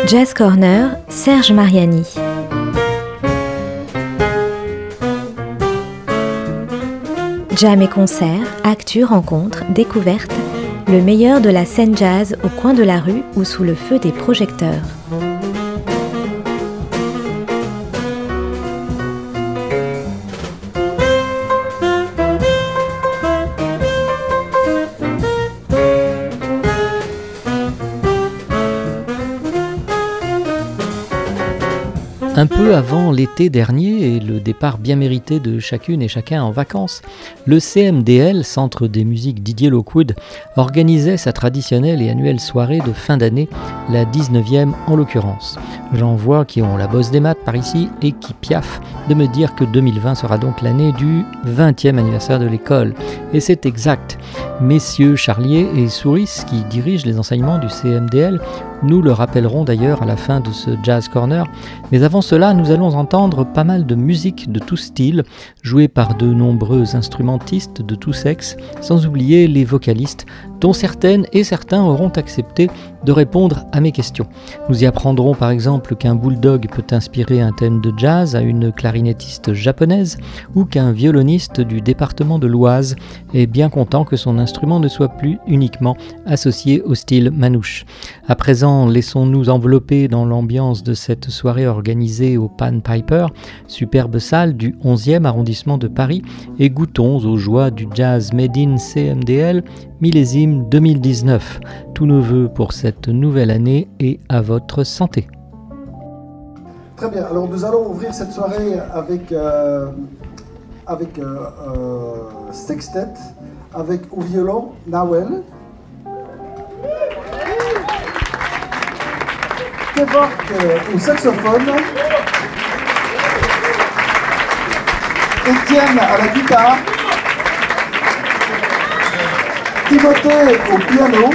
Jazz Corner, Serge Mariani. Jam et concerts, actus, rencontres, découvertes, le meilleur de la scène jazz au coin de la rue ou sous le feu des projecteurs. Un peu avant l'été dernier et le départ bien mérité de chacune et chacun en vacances, le CMDL, Centre des musiques Didier Lockwood, organisait sa traditionnelle et annuelle soirée de fin d'année, la 19e en l'occurrence. J'en vois qui ont la bosse des maths par ici et qui piaffent de me dire que 2020 sera donc l'année du 20e anniversaire de l'école. Et c'est exact. Messieurs Charlier et Souris, qui dirigent les enseignements du CMDL, nous le rappellerons d'ailleurs à la fin de ce Jazz Corner. Mais avant cela, nous allons entendre pas mal de musique de tout style, jouée par de nombreux instrumentistes de tout sexe, sans oublier les vocalistes, dont certaines et certains auront accepté de répondre à mes questions. Nous y apprendrons par exemple qu'un bulldog peut inspirer un thème de jazz à une clarinettiste japonaise, ou qu'un violoniste du département de l'Oise est bien content que son instrument ne soit plus uniquement associé au style manouche. À présent, laissons-nous envelopper dans l'ambiance de cette soirée organisée au Pan Piper, superbe salle du 11e arrondissement de Paris, et goûtons aux joies du jazz made in CMDL, millésime 2019. Tous nos vœux pour cette nouvelle année et à votre santé. Très bien, alors nous allons ouvrir cette soirée avec sextet, avec au violon Nawel, Kevork au saxophone, Étienne à la guitare, Timothée au piano,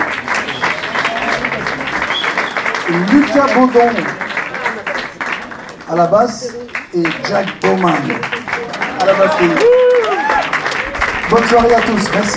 Lucas Baudon à la basse et Jack Bowman à la batterie. Bonne soirée à tous, merci.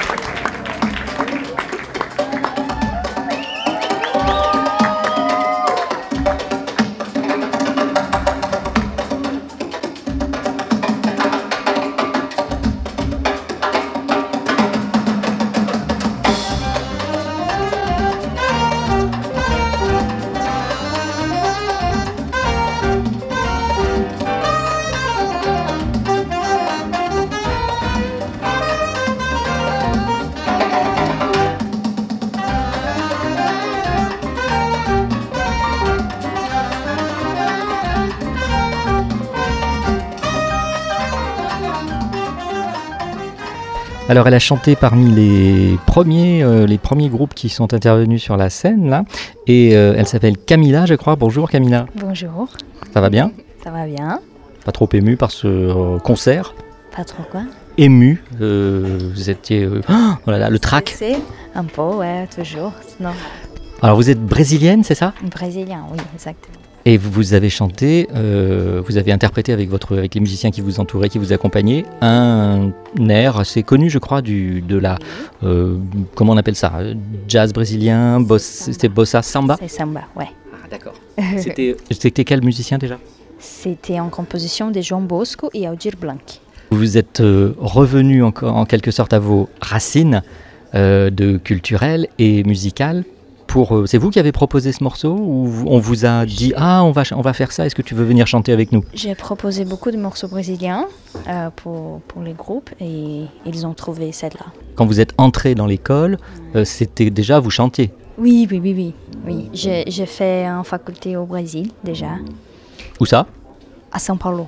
Alors elle a chanté parmi les premiers groupes qui sont intervenus sur la scène là, et elle s'appelle Camilla, je crois. Bonjour Camilla. Bonjour. Ça va bien ? Ça va bien. Pas trop ému par ce concert ? Pas trop quoi ? Ému, vous étiez... oh là là, le trac. C'est un peu, ouais, toujours. Non. Alors vous êtes brésilienne, c'est ça ? Brésilien, oui, exactement. Et vous avez chanté, vous avez interprété avec les musiciens qui vous entouraient, qui vous accompagnaient, un air assez connu, je crois, comment on appelle ça, jazz brésilien, c'était bossa samba. C'est samba, ouais. Ah d'accord. C'était quel musicien déjà ? C'était en composition de João Bosco et Aldir Blanc. Vous êtes revenu en quelque sorte à vos racines de culturelles et musicales. C'est vous qui avez proposé ce morceau ou on vous a dit « Ah, on va faire ça, est-ce que tu veux venir chanter avec nous ?» J'ai proposé beaucoup de morceaux brésiliens pour les groupes et ils ont trouvé celle-là. Quand vous êtes entré dans l'école, c'était déjà, vous chantiez ? Oui. J'ai fait en faculté au Brésil déjà. Où ça ? À São Paulo.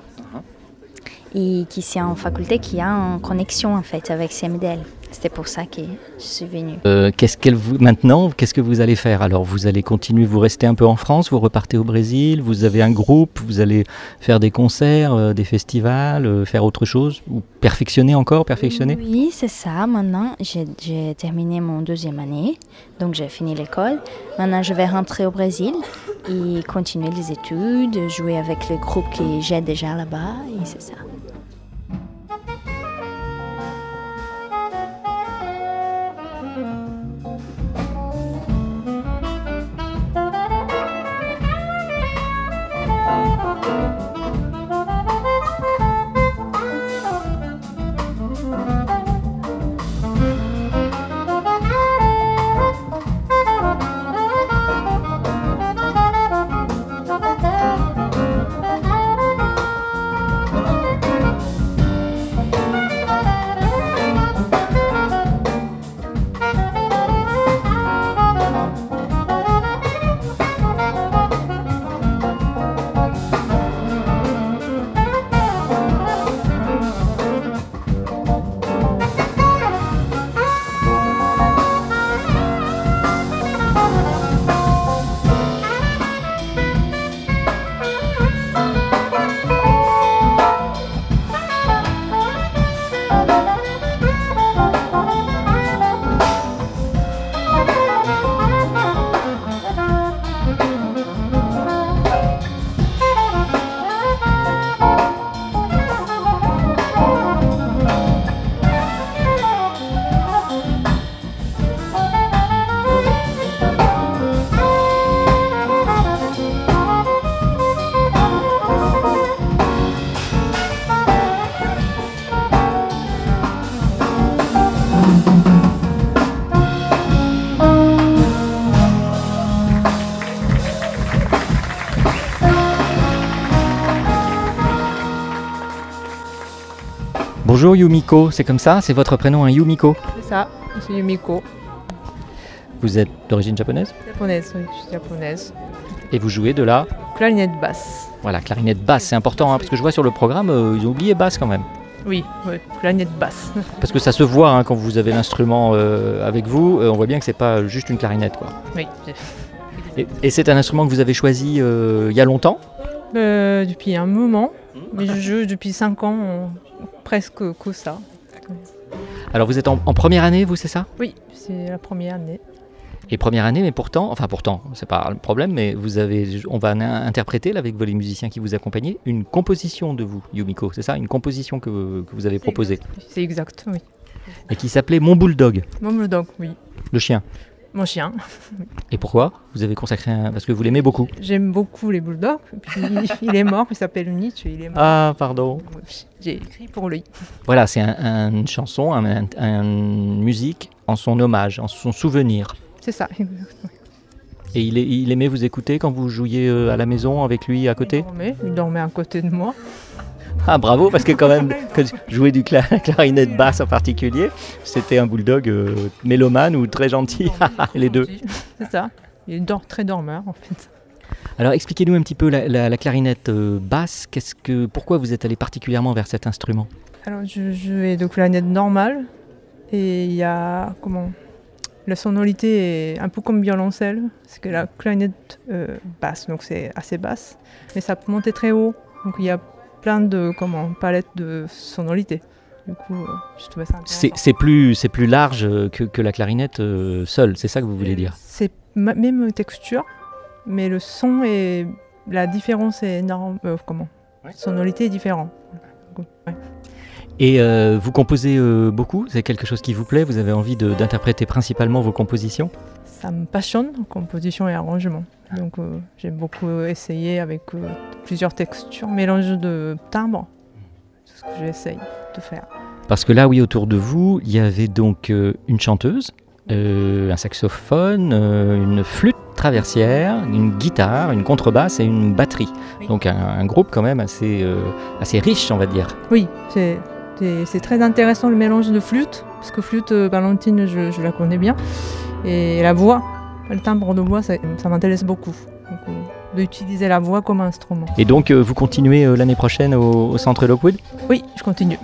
Et qui c'est en faculté qui a une connexion en fait avec CMDL. C'était pour ça que je suis venue. Maintenant, qu'est-ce que vous allez faire ? Alors, vous allez continuer, vous restez un peu en France, vous repartez au Brésil, vous avez un groupe, vous allez faire des concerts, des festivals, faire autre chose, ou perfectionner ? Oui, c'est ça. Maintenant, j'ai terminé mon 2e année, donc j'ai fini l'école. Maintenant, je vais rentrer au Brésil et continuer les études, jouer avec le groupe que j'ai déjà là-bas, et c'est ça. Bonjour Yumiko, c'est comme ça? C'est votre prénom, hein, Yumiko? C'est ça, je suis Yumiko. Vous êtes d'origine japonaise? Japonaise, oui, je suis japonaise. Et vous jouez de la... Clarinette basse. Voilà, clarinette basse, c'est important, hein, parce que je vois sur le programme, ils ont oublié basse quand même. Oui, clarinette basse. Parce que ça se voit hein, quand vous avez l'instrument avec vous, on voit bien que c'est pas juste une clarinette, quoi. Oui. Et c'est un instrument que vous avez choisi il y a longtemps? Depuis un moment, mais je joue depuis 5 ans, presque que ça. Alors vous êtes en première année, vous, c'est ça? Oui, c'est la première année. Et première année, mais pourtant, c'est pas le problème, mais on va interpréter là, avec les musiciens qui vous accompagnent, une composition de vous, Yumiko, c'est ça? Une composition que vous avez proposée. C'est exact, oui. Et qui s'appelait Mon Bulldog. Mon bulldog, oui. Le chien. Mon chien. Et pourquoi? Vous avez consacré parce que vous l'aimez beaucoup? J'aime beaucoup les bulldogs, puis il est mort, il s'appelle Nietzsche, il est mort. Ah, pardon. J'ai écrit pour lui. Voilà, c'est une chanson, une musique en son hommage, en son souvenir. C'est ça, exactement. Et il aimait vous écouter quand vous jouiez à la maison avec lui à côté? Il dormait à côté de moi. Ah bravo, parce que quand même, jouer du clarinette basse en particulier, c'était un bulldog mélomane ou très gentil, les deux. C'est ça, il dort très dormeur en fait. Alors expliquez-nous un petit peu la clarinette basse, pourquoi vous êtes allé particulièrement vers cet instrument? Alors je jouais de clarinette normale et il y a la sonorité est un peu comme violoncelle, parce que la clarinette basse, donc c'est assez basse, mais ça peut monter très haut, donc il y a plein de palettes de sonorités. Du coup, je trouvais ça intéressant. C'est plus large que la clarinette seule, c'est ça que vous voulez dire? C'est même texture, mais le son et la différence est énorme. Sonorité est différente. Ouais. Et vous composez beaucoup? C'est quelque chose qui vous plaît? Vous avez envie d'interpréter principalement vos compositions? Ça me passionne, composition et arrangement. Donc j'aime beaucoup essayer avec plusieurs textures, mélange de timbres. C'est ce que j'essaye de faire. Parce que là, oui, autour de vous, il y avait donc une chanteuse, un saxophone, une flûte traversière, une guitare, une contrebasse et une batterie. Oui. Donc un groupe quand même assez riche, on va dire. Oui, c'est très intéressant le mélange de flûte, parce que flûte, Valentine, je la connais bien. Et la voix, le timbre de voix, ça m'intéresse beaucoup. Donc, d'utiliser la voix comme instrument. Et donc, vous continuez l'année prochaine au Centre Lockwood? Oui, je continue.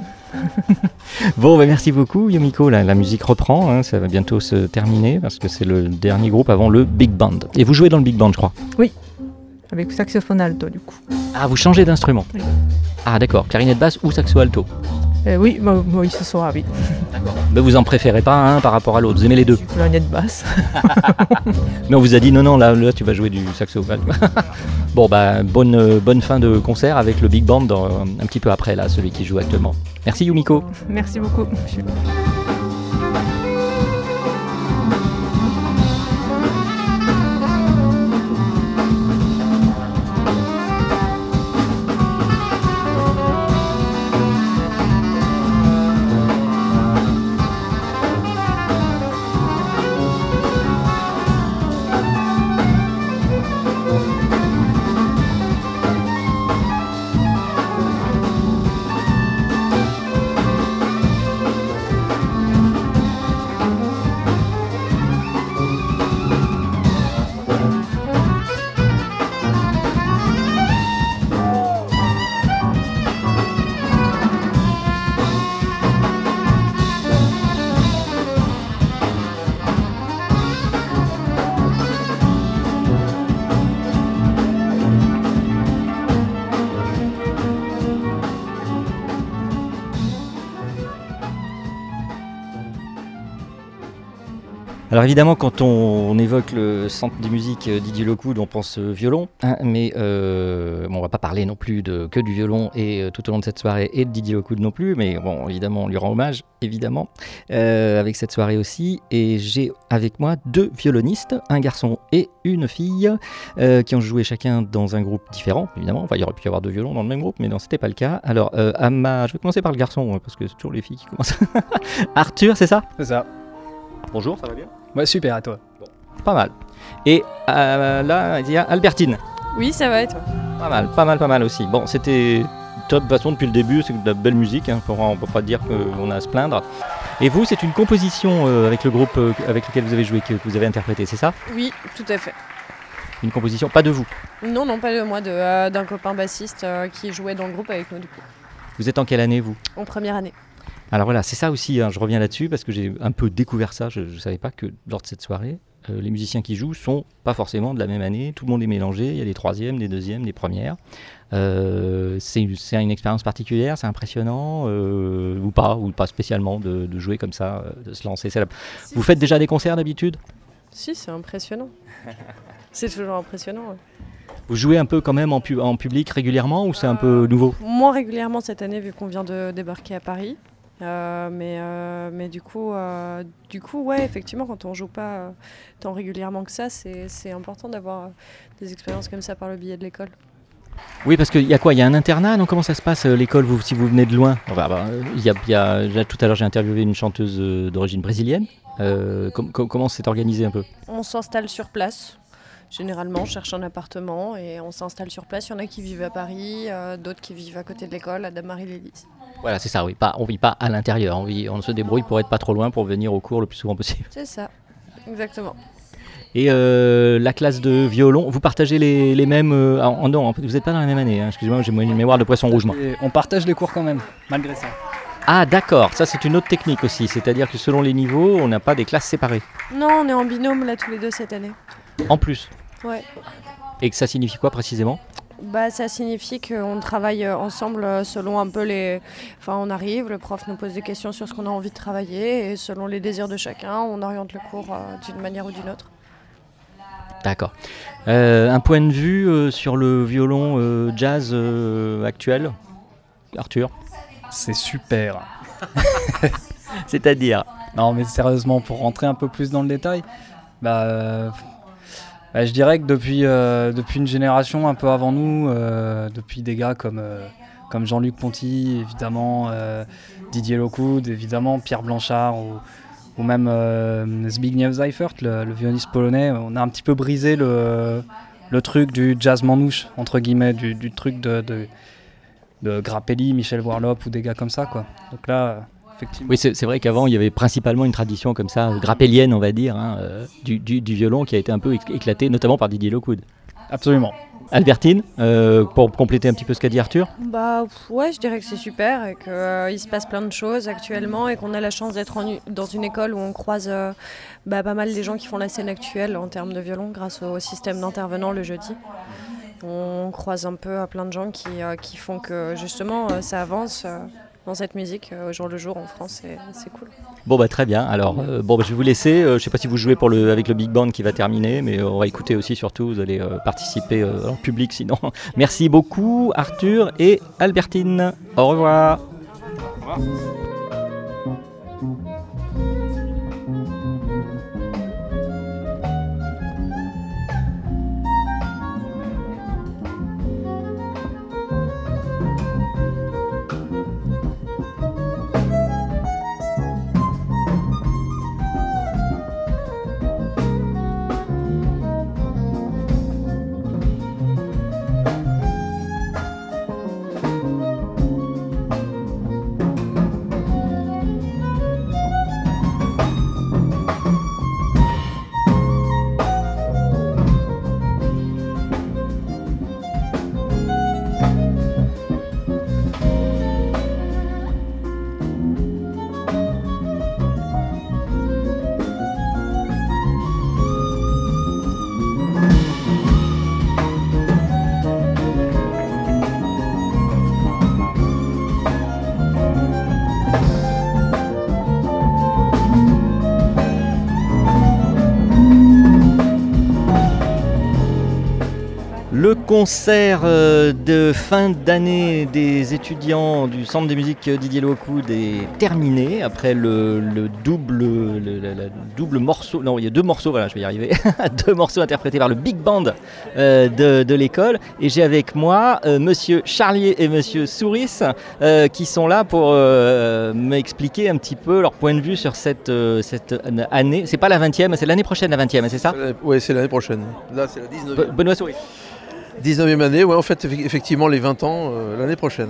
Bon, merci beaucoup Yumiko, la musique reprend, hein, ça va bientôt se terminer parce que c'est le dernier groupe avant le Big Band. Et vous jouez dans le Big Band, je crois? Oui, avec saxophone alto du coup. Ah, vous changez d'instrument? Oui. Ah d'accord, clarinette basse ou saxo alto? Oui, ce soir, oui. D'accord. Mais vous en préférez pas un par rapport à l'autre, vous aimez les deux? Clarinette basse. Mais on vous a dit non, là tu vas jouer du saxo. Bon, bonne fin de concert avec le Big Band un petit peu après, là, celui qui joue actuellement. Merci Yumiko. Merci beaucoup. Alors évidemment, quand on évoque le centre des musiques Didier Lockwood, on pense violon, hein, mais on va pas parler non plus que du violon et tout au long de cette soirée et de Didier Lockwood non plus, mais bon, évidemment, on lui rend hommage, évidemment, avec cette soirée aussi. Et j'ai avec moi 2 violonistes, un garçon et une fille, qui ont joué chacun dans un groupe différent, évidemment. Enfin, il aurait pu y avoir 2 violons dans le même groupe, mais non, c'était pas le cas. Alors, je vais commencer par le garçon, parce que c'est toujours les filles qui commencent. Arthur, c'est ça? C'est ça. Bonjour, ça va bien? Ouais, super, à toi? Bon, pas mal. Et là, il y a Albertine. Oui, ça va et toi? Pas mal aussi. Bon, c'était toute façon, depuis le début, c'est de la belle musique, hein. On ne peut pas dire qu'on a à se plaindre. Et vous, c'est une composition avec le groupe avec lequel vous avez joué, que vous avez interprété, c'est ça ? Oui, tout à fait. Une composition, pas de vous ? Non, pas de moi, d'un copain bassiste qui jouait dans le groupe avec nous du coup. Vous êtes en quelle année, vous ? En première année. Alors voilà, c'est ça aussi, hein, je reviens là-dessus parce que j'ai un peu découvert ça, je ne savais pas que lors de cette soirée, les musiciens qui jouent sont pas forcément de la même année, tout le monde est mélangé, il y a des troisièmes, des deuxièmes, des premières. C'est une expérience particulière, c'est impressionnant ou pas spécialement de jouer comme ça, de se lancer. Vous faites déjà des concerts d'habitude ? Si, c'est impressionnant. C'est toujours impressionnant. Ouais. Vous jouez un peu quand même en public régulièrement ou c'est un peu nouveau ? Moins régulièrement cette année vu qu'on vient de débarquer à Paris. Mais du coup, ouais, effectivement, quand on joue pas tant régulièrement que ça, c'est important d'avoir des expériences comme ça par le biais de l'école. Oui, parce qu'il y a quoi ? Il y a un internat, donc comment ça se passe l'école si vous venez de loin ? Tout à l'heure, j'ai interviewé une chanteuse d'origine brésilienne. Comment c'est organisé un peu ? On s'installe sur place. Généralement, on cherche un appartement et on s'installe sur place. Il y en a qui vivent à Paris, d'autres qui vivent à côté de l'école, à Dame-Marie-les-Lys. Voilà, c'est ça, oui. On ne vit pas à l'intérieur, on se débrouille pour être pas trop loin, pour venir au cours le plus souvent possible. C'est ça, exactement. Et la classe de violon, vous partagez les mêmes... non, vous n'êtes pas dans la même année, hein. Excusez-moi, j'ai une mémoire de poisson rouge, moi. On partage les cours quand même, malgré ça. Ah d'accord, ça c'est une autre technique aussi, c'est-à-dire que selon les niveaux, on n'a pas des classes séparées. Non, on est en binôme là tous les deux cette année. En plus ? Ouais. Et que ça signifie quoi précisément ? Ça signifie qu'on travaille ensemble selon un peu on arrive, le prof nous pose des questions sur ce qu'on a envie de travailler et selon les désirs de chacun, on oriente le cours d'une manière ou d'une autre. D'accord. Un point de vue sur le violon jazz actuel, Arthur ? C'est super. C'est-à-dire ? Non, mais sérieusement, pour rentrer un peu plus dans le détail, je dirais que depuis une génération un peu avant nous, depuis des gars comme Jean-Luc Ponty, évidemment, Didier Lockwood, évidemment, Pierre Blanchard ou même Zbigniew Seifert, le violoniste polonais, on a un petit peu brisé le truc du jazz manouche, entre guillemets, du truc de Grappelli, Michel Warlop ou des gars comme ça, quoi. Donc là... Oui, c'est vrai qu'avant, il y avait principalement une tradition comme ça, grappellienne, on va dire, hein, du violon qui a été un peu éclatée, notamment par Didier Lockwood. Absolument. Albertine, pour compléter un petit peu ce qu'a dit Arthur ? Ouais, je dirais que c'est super et qu'il se passe plein de choses actuellement et qu'on a la chance d'être dans une école où on croise pas mal des gens qui font la scène actuelle en termes de violon grâce au système d'intervenants le jeudi. On croise un peu plein de gens qui font que justement ça avance dans cette musique au jour le jour en France, c'est cool. Bon très bien, alors je vais vous laisser, je ne sais pas si vous jouez avec le Big Band qui va terminer, mais on va écouter aussi surtout, vous allez participer en public sinon. Merci beaucoup Arthur et Albertine, au revoir. Au revoir. Le concert de fin d'année des étudiants du Centre de musique Didier Lockwood est terminé après le double morceau. Non, il y a deux morceaux, voilà, je vais y arriver. Deux morceaux interprétés par le Big Band de l'école. Et j'ai avec moi Monsieur Charlier et Monsieur Souris qui sont là pour m'expliquer un petit peu leur point de vue sur cette année. C'est pas la 20e, c'est l'année prochaine la 20e, c'est ça ? Oui, c'est l'année prochaine. Là, c'est la 19e. Benoît Souris. 19e année, ouais, en fait, effectivement, les 20 ans l'année prochaine.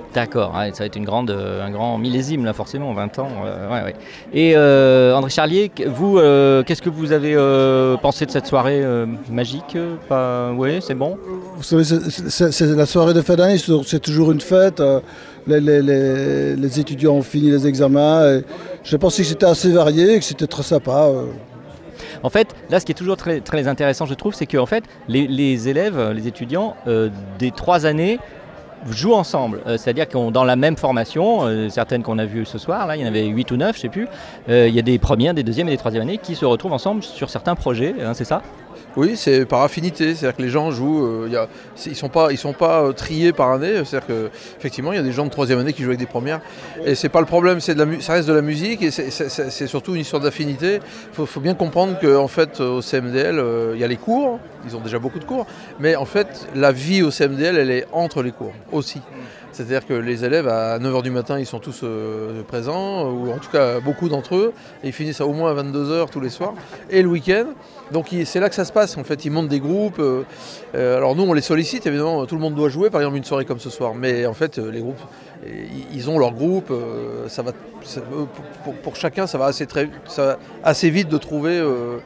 D'accord, ouais, ça va être un grand millésime là forcément, 20 ans. Ouais. Et André Charlier, vous, qu'est-ce que vous avez pensé de cette soirée magique Oui, c'est bon. Vous savez, c'est la soirée de fin d'année, c'est toujours une fête. Les étudiants ont fini les examens. Et j'ai pensé que c'était assez varié et que c'était très sympa. En fait, là, ce qui est toujours très, très intéressant, je trouve, c'est que en fait, les élèves, les étudiants des 3 années jouent ensemble, c'est-à-dire qu'on dans la même formation, certaines qu'on a vues ce soir, là il y en avait 8 ou 9, je ne sais plus, il y a des premières, des deuxièmes et des troisièmes années qui se retrouvent ensemble sur certains projets, c'est ça ? Oui, c'est par affinité, c'est-à-dire que les gens jouent, ils sont pas triés par année, c'est-à-dire qu'effectivement il y a des gens de 3e année qui jouent avec des premières, et c'est pas le problème, ça reste de la musique, et c'est surtout une histoire d'affinité. Faut bien comprendre qu'en fait au CMDL, il y a les cours, ils ont déjà beaucoup de cours, mais en fait la vie au CMDL elle est entre les cours aussi. C'est-à-dire que les élèves, à 9h du matin, ils sont tous présents, ou en tout cas beaucoup d'entre eux, et ils finissent à au moins à 22h tous les soirs, et le week-end. Donc c'est là que ça se passe, en fait, ils montent des groupes. Alors nous, on les sollicite, évidemment, tout le monde doit jouer, par exemple, une soirée comme ce soir. Mais en fait, les groupes, ils ont leur groupe, pour chacun, ça va assez vite de trouver...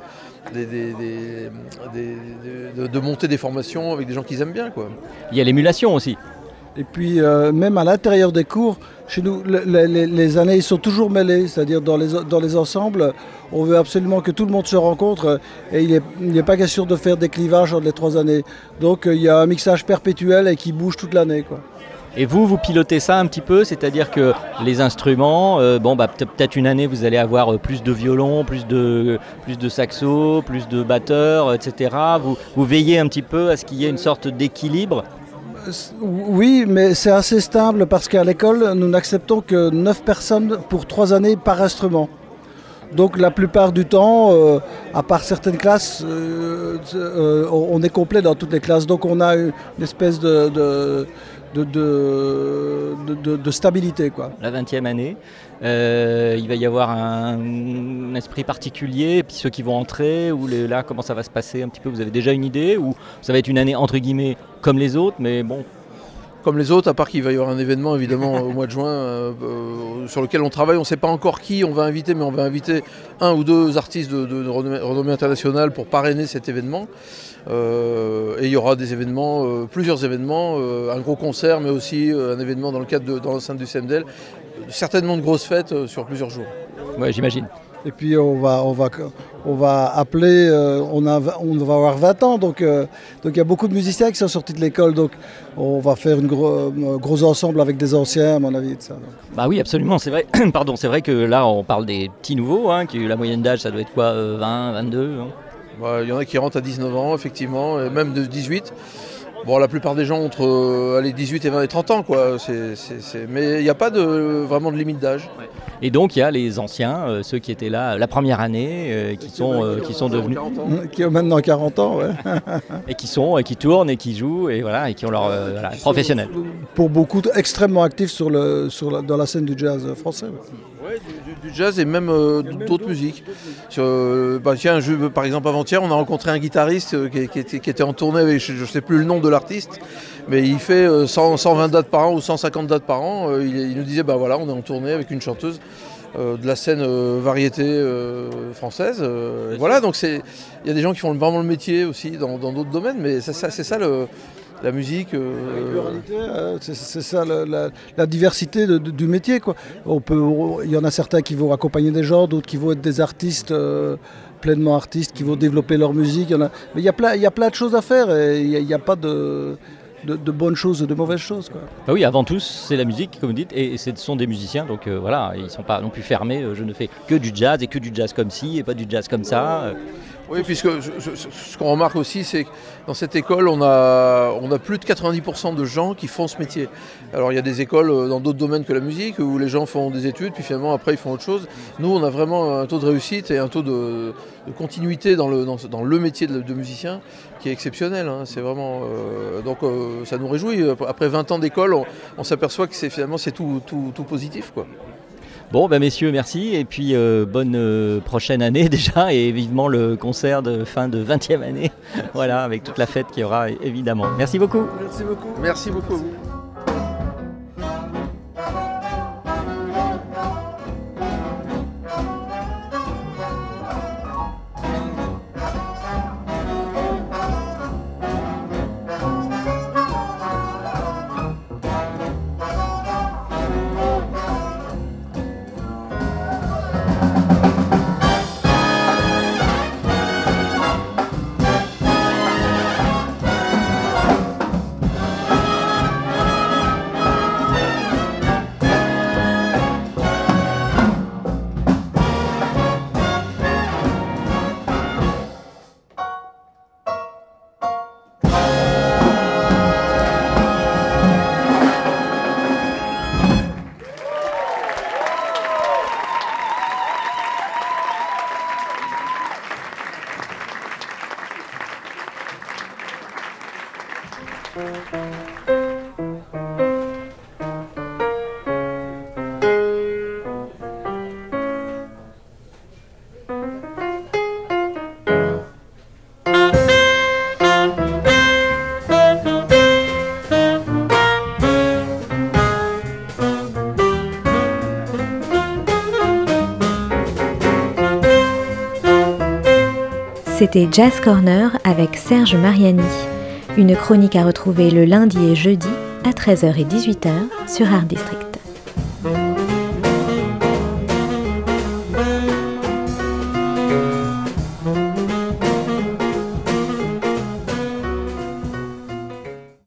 de monter des formations avec des gens qu'ils aiment bien, quoi. Il y a l'émulation aussi. Et puis même à l'intérieur des cours, chez nous, les années sont toujours mêlées, c'est-à-dire dans les ensembles, on veut absolument que tout le monde se rencontre et il n'est pas question de faire des clivages entre les 3 années. Donc il y a un mixage perpétuel et qui bouge toute l'année, quoi. Et vous pilotez ça un petit peu, c'est-à-dire que les instruments, peut-être une année vous allez avoir plus de violon, plus de saxo, plus de batteurs, etc. Vous veillez un petit peu à ce qu'il y ait une sorte d'équilibre. Oui, mais c'est assez stable parce qu'à l'école, nous n'acceptons que 9 personnes pour 3 années par instrument. Donc la plupart du temps, à part certaines classes, on est complet dans toutes les classes. Donc on a une espèce de stabilité, quoi. La 20e année, il va y avoir un esprit particulier, puis ceux qui vont entrer, là comment ça va se passer un petit peu, vous avez déjà une idée, ou ça va être une année entre guillemets comme les autres, mais bon. Comme les autres, à part qu'il va y avoir un événement évidemment au mois de juin sur lequel on travaille, on ne sait pas encore qui on va inviter, mais on va inviter 1 ou 2 artistes de renommée internationale pour parrainer cet événement. Et il y aura des événements, plusieurs événements, un gros concert, mais aussi un événement dans l'enceinte du CMDL, certainement de grosses fêtes sur plusieurs jours. Ouais, j'imagine. Et puis on va appeler, on va avoir 20 ans, donc il y a beaucoup de musiciens qui sont sortis de l'école, donc on va faire un gros ensemble avec des anciens, à mon avis. De ça, donc. Bah oui, absolument, c'est vrai. Pardon, c'est vrai que là on parle des petits nouveaux, qui la moyenne d'âge ça doit être quoi, 20, 22 Il y en a qui rentrent à 19 ans, effectivement, et même de 18. Bon, la plupart des gens entre 18 et 20 et 30 ans, quoi. Mais il n'y a pas vraiment de limite d'âge. Ouais. Et donc il y a les anciens, ceux qui étaient là la première année, qui sont devenus... Qui ont maintenant 40 ans, ouais. Et qui tournent et qui jouent, et voilà, et qui ont leur professionnel. Pour beaucoup, extrêmement actifs dans la scène du jazz français. Ouais, du jazz et même d'autres musiques. Par exemple, avant-hier, on a rencontré un guitariste qui était en tournée avec, je ne sais plus le nom de l'artiste, mais il fait 120 dates par an ou 150 dates par an. Il nous disait, on est en tournée avec une chanteuse de la scène variété française. Voilà, donc il y a des gens qui font vraiment le métier aussi dans d'autres domaines, mais c'est ça la musique. C'est ça la diversité du métier, quoi. Il y en a certains qui vont accompagner des gens, d'autres qui vont être des artistes, pleinement artistes, qui vont développer leur musique. Mais il y a plein de choses à faire et il n'y a pas de bonnes choses ou de mauvaises choses, quoi. Bah oui, avant tout, c'est la musique, comme vous dites, et ce sont des musiciens, donc voilà, ils ne sont pas non plus fermés. Je ne fais que du jazz et que du jazz comme ci et pas du jazz comme ça. Oui, puisque ce qu'on remarque aussi, c'est que dans cette école, on a plus de 90% de gens qui font ce métier. Alors il y a des écoles dans d'autres domaines que la musique, où les gens font des études, puis finalement après ils font autre chose. Nous, on a vraiment un taux de réussite et un taux de continuité dans le métier de musicien qui est exceptionnel. C'est vraiment, donc ça nous réjouit. Après 20 ans d'école, on s'aperçoit que c'est tout positif, quoi. Bon, messieurs, merci. Et puis, bonne prochaine année déjà. Et vivement le concert de fin de 20e année. Voilà, avec toute la fête qu'il y aura, évidemment. Merci beaucoup. Merci beaucoup. Merci beaucoup à vous. C'était Jazz Corner avec Serge Mariani. Une chronique à retrouver le lundi et jeudi à 13h et 18h sur Art District.